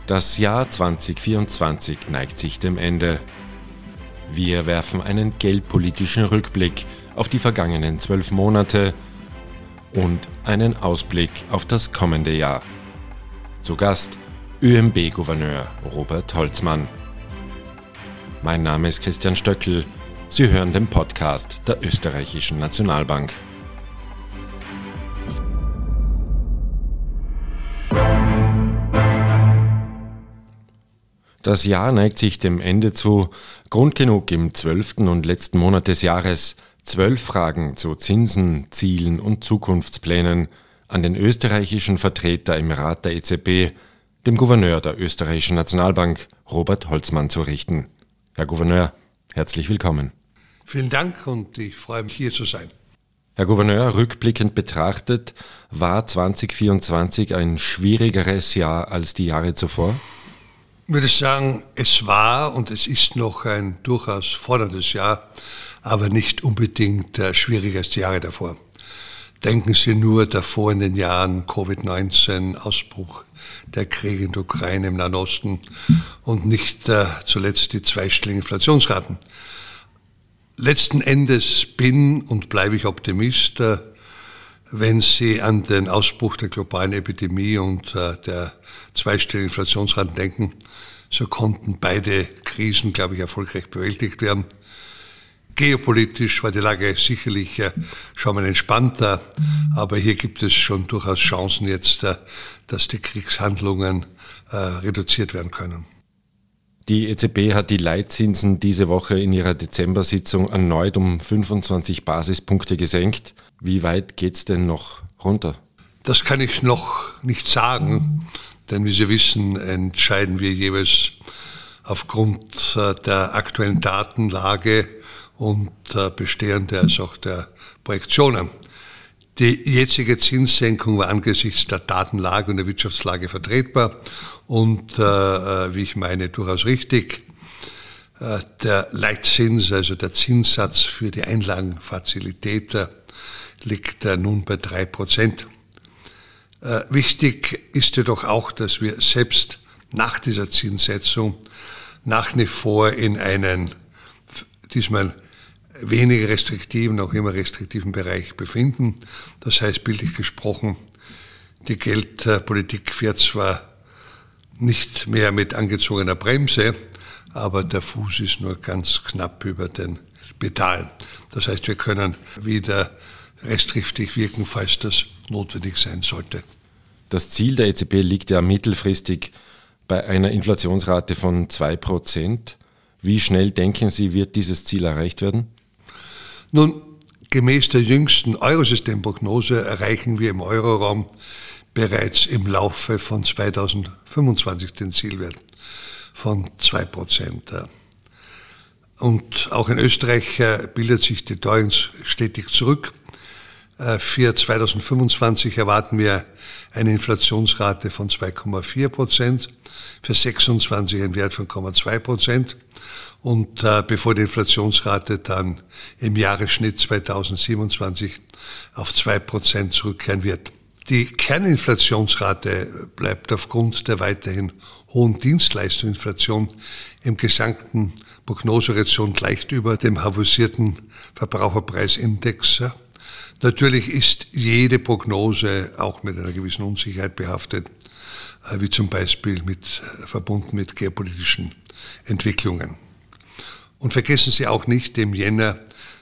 Das Jahr 2024 neigt sich dem Ende. Wir werfen einen geldpolitischen Rückblick auf die vergangenen 12 Monate und einen Ausblick auf das kommende Jahr. Zu Gast ÖMB-Gouverneur Robert Holzmann. Mein Name ist Christian Stöckl. Sie hören den Podcast der Österreichischen Nationalbank. Das Jahr neigt sich dem Ende zu. Grund genug im 12. und letzten Monat des Jahres 12 Fragen zu Zinsen, Zielen und Zukunftsplänen an den österreichischen Vertreter im Rat der EZB, dem Gouverneur der Österreichischen Nationalbank, Robert Holzmann, zu richten. Herr Gouverneur, herzlich willkommen. Vielen Dank und ich freue mich, hier zu sein. Herr Gouverneur, rückblickend betrachtet, war 2024 ein schwierigeres Jahr als die Jahre zuvor? Ich würde sagen, es war und es ist noch ein durchaus forderndes Jahr, aber nicht unbedingt schwieriger als die Jahre davor. Denken Sie nur davor in den Jahren Covid-19, Ausbruch der Kriege in der Ukraine, im Nahen Osten und nicht zuletzt die zweistelligen Inflationsraten. Letzten Endes bin und bleibe ich Optimist, wenn Sie an den Ausbruch der globalen Epidemie und der zweistelligen Inflationsraten denken, so konnten beide Krisen, glaube ich, erfolgreich bewältigt werden. Geopolitisch war die Lage sicherlich schon mal entspannter, aber hier gibt es schon durchaus Chancen jetzt, dass die Kriegshandlungen reduziert werden können. Die EZB hat die Leitzinsen diese Woche in ihrer Dezember-Sitzung erneut um 25 Basispunkte gesenkt. Wie weit geht's denn noch runter? Das kann ich noch nicht sagen, denn wie Sie wissen, entscheiden wir jeweils aufgrund der aktuellen Datenlage und bestehender als auch der Projektionen. Die jetzige Zinssenkung war angesichts der Datenlage und der Wirtschaftslage vertretbar und, wie ich meine, durchaus richtig. Der Leitzins, also der Zinssatz für die Einlagenfazilität, liegt nun bei 3%. Wichtig ist jedoch auch, dass wir selbst nach dieser Zinssetzung nach wie vor in einen diesmal weniger restriktiven, auch immer restriktiven Bereich befinden. Das heißt, bildlich gesprochen, die Geldpolitik fährt zwar nicht mehr mit angezogener Bremse, aber der Fuß ist nur ganz knapp über den Pedalen. Das heißt, wir können wieder restriktiv wirken, falls das notwendig sein sollte. Das Ziel der EZB liegt ja mittelfristig bei einer Inflationsrate von 2%. Wie schnell denken Sie, wird dieses Ziel erreicht werden? Nun, gemäß der jüngsten Eurosystemprognose erreichen wir im Euroraum bereits im Laufe von 2025 den Zielwert von 2%. Und auch in Österreich bildet sich die Teuerung stetig zurück. Für 2025 erwarten wir eine Inflationsrate von 2,4%, für 26 ein Wert von 0,2%. Und bevor die Inflationsrate dann im Jahresschnitt 2027 auf 2% zurückkehren wird. Die Kerninflationsrate bleibt aufgrund der weiterhin hohen Dienstleistungsinflation im gesamten Prognosehorizont leicht über dem favorisierten Verbraucherpreisindex. Natürlich ist jede Prognose auch mit einer gewissen Unsicherheit behaftet, wie zum Beispiel verbunden mit geopolitischen Entwicklungen. Und vergessen Sie auch nicht, im Jänner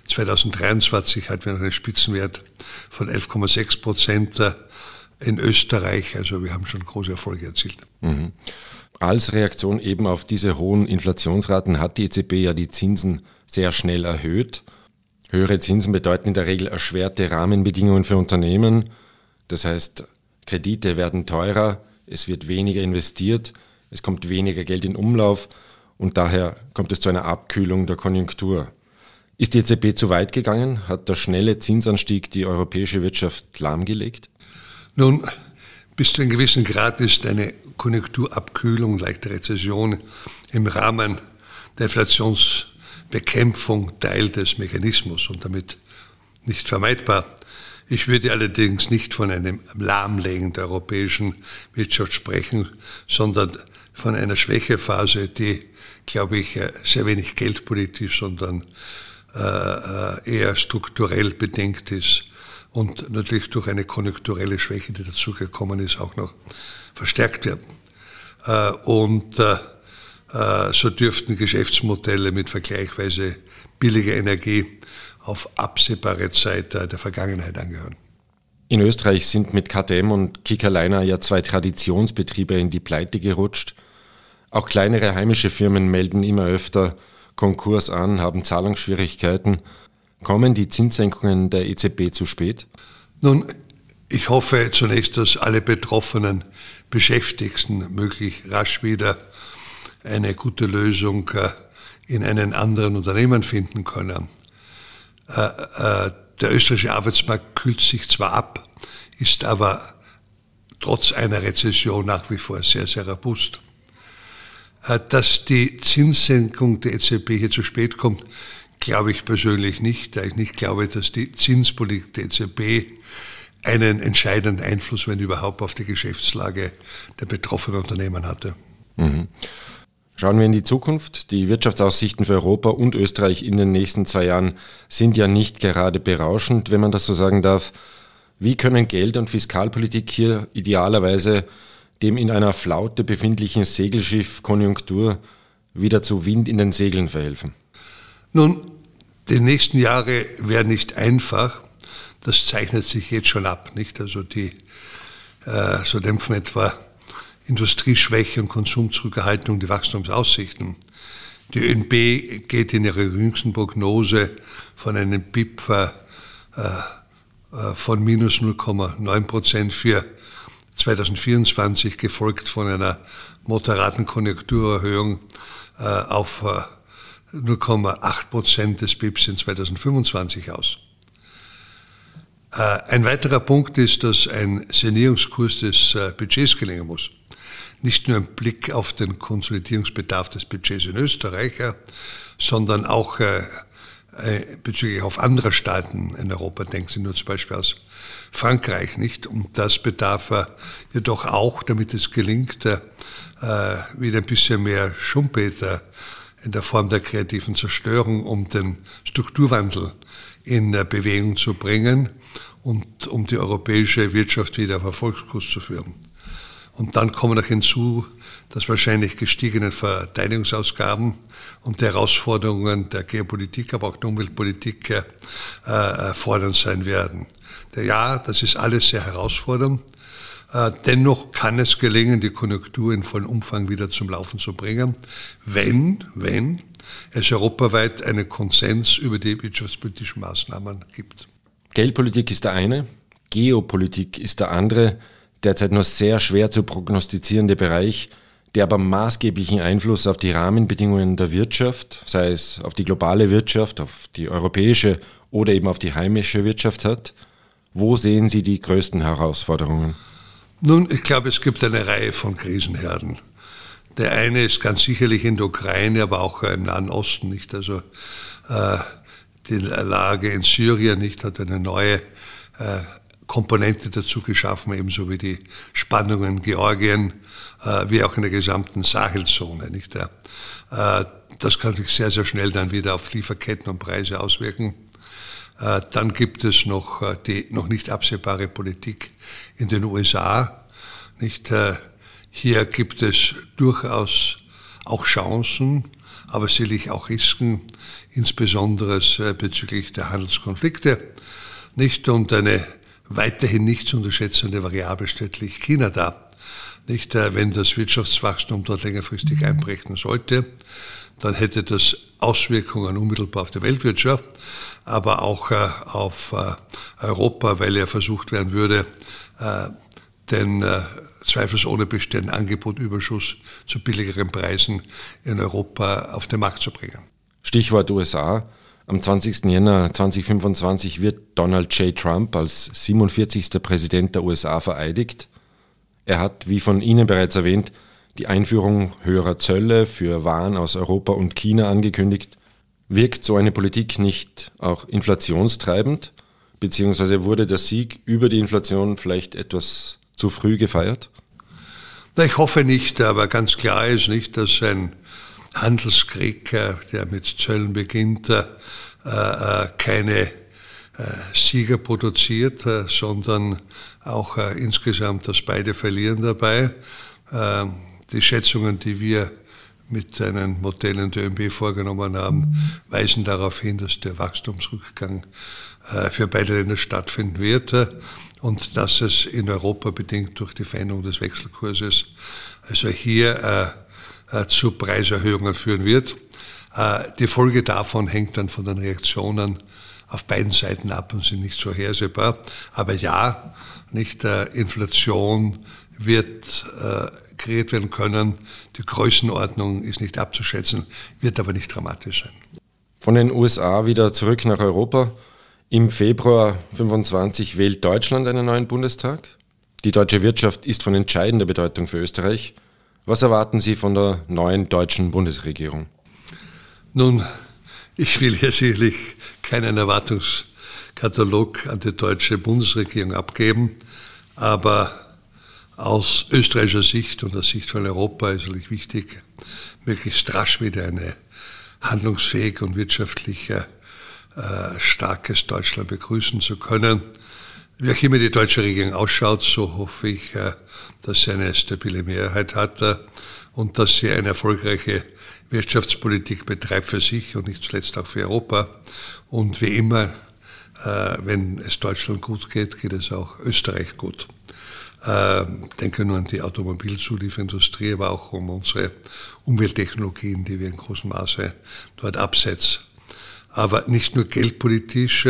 2023 hatten wir noch einen Spitzenwert von 11,6% in Österreich. Also wir haben schon große Erfolge erzielt. Mhm. Als Reaktion eben auf diese hohen Inflationsraten hat die EZB ja die Zinsen sehr schnell erhöht. Höhere Zinsen bedeuten in der Regel erschwerte Rahmenbedingungen für Unternehmen. Das heißt, Kredite werden teurer, es wird weniger investiert, es kommt weniger Geld in Umlauf und daher kommt es zu einer Abkühlung der Konjunktur. Ist die EZB zu weit gegangen? Hat der schnelle Zinsanstieg die europäische Wirtschaft lahmgelegt? Nun, bis zu einem gewissen Grad ist eine Konjunkturabkühlung, leichte Rezession im Rahmen der Inflationsbekämpfung Teil des Mechanismus und damit nicht vermeidbar. Ich würde allerdings nicht von einem Lahmlegen der europäischen Wirtschaft sprechen, sondern von einer Schwächephase, die, glaube ich, sehr wenig geldpolitisch, sondern eher strukturell bedingt ist und natürlich durch eine konjunkturelle Schwäche, die dazugekommen ist, auch noch verstärkt werden. So dürften Geschäftsmodelle mit vergleichsweise billiger Energie auf absehbare Zeit der Vergangenheit angehören. In Österreich sind mit KTM und Kickerliner ja 2 Traditionsbetriebe in die Pleite gerutscht. Auch kleinere heimische Firmen melden immer öfter Konkurs an, haben Zahlungsschwierigkeiten. Kommen die Zinssenkungen der EZB zu spät? Nun, ich hoffe zunächst, dass alle betroffenen Beschäftigten möglichst rasch wieder eine gute Lösung in einen anderen Unternehmen finden können. Der österreichische Arbeitsmarkt kühlt sich zwar ab, ist aber trotz einer Rezession nach wie vor sehr, sehr robust. Dass die Zinssenkung der EZB hier zu spät kommt, glaube ich persönlich nicht, da ich nicht glaube, dass die Zinspolitik der EZB einen entscheidenden Einfluss, wenn überhaupt, auf die Geschäftslage der betroffenen Unternehmen hatte. Mhm. Schauen wir in die Zukunft. Die Wirtschaftsaussichten für Europa und Österreich in den nächsten 2 Jahren sind ja nicht gerade berauschend, wenn man das so sagen darf. Wie können Geld- und Fiskalpolitik hier idealerweise dem in einer Flaute befindlichen Segelschiff Konjunktur wieder zu Wind in den Segeln verhelfen? Nun, die nächsten Jahre werden nicht einfach. Das zeichnet sich jetzt schon ab, nicht? Also so dämpfen etwa Industrieschwäche und Konsumzurückhaltung die Wachstumsaussichten. Die ÖNB geht in ihrer jüngsten Prognose von einem BIP von minus 0,9% für 2024, gefolgt von einer moderaten Konjunkturerhöhung auf 0,8% des BIPs in 2025 aus. Ein weiterer Punkt ist, dass ein Sanierungskurs des Budgets gelingen muss. Nicht nur ein Blick auf den Konsolidierungsbedarf des Budgets in Österreich, sondern auch bezüglich auf andere Staaten in Europa. Denken Sie nur zum Beispiel aus Frankreich, nicht? Und das bedarf jedoch auch, damit es gelingt, wieder ein bisschen mehr Schumpeter in der Form der kreativen Zerstörung, um den Strukturwandel in Bewegung zu bringen und um die europäische Wirtschaft wieder auf Erfolgskurs zu führen. Und dann kommen noch hinzu, dass wahrscheinlich gestiegene Verteidigungsausgaben und die Herausforderungen der Geopolitik, aber auch der Umweltpolitik fordernd sein werden. Ja, das ist alles sehr herausfordernd. Dennoch kann es gelingen, die Konjunktur in vollem Umfang wieder zum Laufen zu bringen, wenn es europaweit einen Konsens über die wirtschaftspolitischen Maßnahmen gibt. Geldpolitik ist der eine, Geopolitik ist der andere, derzeit nur sehr schwer zu prognostizierende Bereich, der aber maßgeblichen Einfluss auf die Rahmenbedingungen der Wirtschaft, sei es auf die globale Wirtschaft, auf die europäische oder eben auf die heimische Wirtschaft hat. Wo sehen Sie die größten Herausforderungen? Nun, ich glaube, es gibt eine Reihe von Krisenherden. Der eine ist ganz sicherlich in der Ukraine, aber auch im Nahen Osten, nicht? Also die Lage in Syrien, nicht, hat eine neue Komponente dazu geschaffen, ebenso wie die Spannungen in Georgien, wie auch in der gesamten Sahelzone, nicht? Das kann sich sehr, sehr schnell dann wieder auf Lieferketten und Preise auswirken. Dann gibt es noch die noch nicht absehbare Politik in den USA, nicht? Hier gibt es durchaus auch Chancen, aber sicherlich auch Risiken, insbesondere bezüglich der Handelskonflikte, nicht? Und eine weiterhin nicht zu unterschätzende Variable stellt China dar. Nicht? Wenn das Wirtschaftswachstum dort längerfristig einbrechen sollte, dann hätte das Auswirkungen unmittelbar auf die Weltwirtschaft, aber auch auf Europa, weil ja versucht werden würde, den zweifelsohne bestehenden Angebotüberschuss zu billigeren Preisen in Europa auf den Markt zu bringen. Stichwort USA. Am 20. Jänner 2025 wird Donald J. Trump als 47. Präsident der USA vereidigt. Er hat, wie von Ihnen bereits erwähnt, die Einführung höherer Zölle für Waren aus Europa und China angekündigt. Wirkt so eine Politik nicht auch inflationstreibend? beziehungsweise wurde der Sieg über die Inflation vielleicht etwas zu früh gefeiert? Na, ich hoffe nicht, aber ganz klar ist nicht, dass ein Handelskrieg, der mit Zöllen beginnt, keine Sieger produziert, sondern auch insgesamt, dass beide verlieren dabei. Die Schätzungen, die wir mit den Modellen der ÖMB vorgenommen haben, weisen darauf hin, dass der Wachstumsrückgang für beide Länder stattfinden wird und dass es in Europa bedingt durch die Veränderung des Wechselkurses also hier zu Preiserhöhungen führen wird. Die Folge davon hängt dann von den Reaktionen auf beiden Seiten ab und sind nicht vorhersehbar. Aber ja, nicht Inflation wird kreiert werden können. Die Größenordnung ist nicht abzuschätzen, wird aber nicht dramatisch sein. Von den USA wieder zurück nach Europa. Im Februar 2025 wählt Deutschland einen neuen Bundestag. Die deutsche Wirtschaft ist von entscheidender Bedeutung für Österreich. Was erwarten Sie von der neuen deutschen Bundesregierung? Nun, ich will hier sicherlich keinen Erwartungskatalog an die deutsche Bundesregierung abgeben, aber aus österreichischer Sicht und aus Sicht von Europa ist es wichtig, möglichst rasch wieder eine handlungsfähige und wirtschaftlich starkes Deutschland begrüßen zu können. Wie auch immer die deutsche Regierung ausschaut, so hoffe ich, dass sie eine stabile Mehrheit hat und dass sie eine erfolgreiche Wirtschaftspolitik betreibt für sich und nicht zuletzt auch für Europa. Und wie immer, wenn es Deutschland gut geht, geht es auch Österreich gut. Denke nur an die Automobilzulieferindustrie, aber auch um unsere Umwelttechnologien, die wir in großem Maße dort absetzen. Aber nicht nur geldpolitisch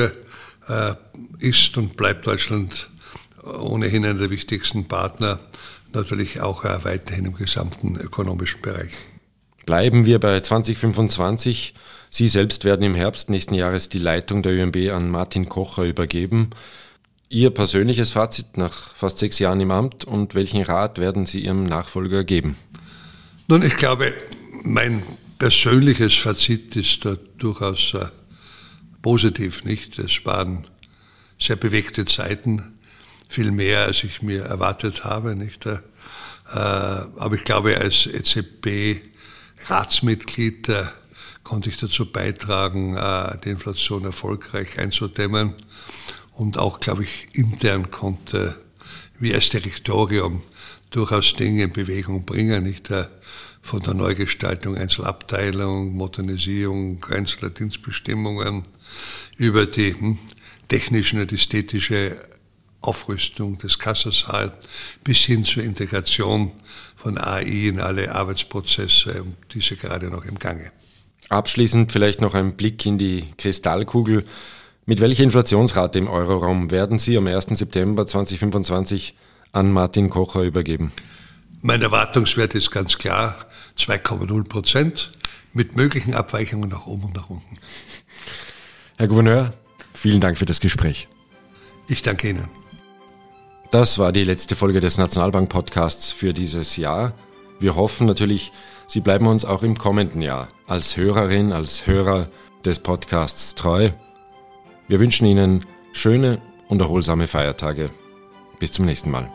ist und bleibt Deutschland ohnehin einer der wichtigsten Partner, natürlich auch weiterhin im gesamten ökonomischen Bereich. Bleiben wir bei 2025. Sie selbst werden im Herbst nächsten Jahres die Leitung der ÖMB an Martin Kocher übergeben. Ihr persönliches Fazit nach fast 6 Jahren im Amt und welchen Rat werden Sie Ihrem Nachfolger geben? Nun, ich glaube, mein persönliches Fazit ist durchaus positiv, nicht? Es waren sehr bewegte Zeiten, viel mehr als ich mir erwartet habe, nicht? Aber ich glaube, als EZB-Ratsmitglied konnte ich dazu beitragen, die Inflation erfolgreich einzudämmen. Und auch, glaube ich, intern konnte, wie als Direktorium, durchaus Dinge in Bewegung bringen, nicht von der Neugestaltung Einzelabteilungen, Modernisierung einzelner Dienstbestimmungen, über die technische und ästhetische Aufrüstung des Kassasaals bis hin zur Integration von AI in alle Arbeitsprozesse, und diese gerade noch im Gange. Abschließend vielleicht noch ein Blick in die Kristallkugel. Mit welcher Inflationsrate im Euroraum werden Sie am 1. September 2025 an Martin Kocher übergeben? Mein Erwartungswert ist ganz klar 2,0%, mit möglichen Abweichungen nach oben und nach unten. Herr Gouverneur, vielen Dank für das Gespräch. Ich danke Ihnen. Das war die letzte Folge des Nationalbank-Podcasts für dieses Jahr. Wir hoffen natürlich, Sie bleiben uns auch im kommenden Jahr als Hörerin, als Hörer des Podcasts treu. Wir wünschen Ihnen schöne und erholsame Feiertage. Bis zum nächsten Mal.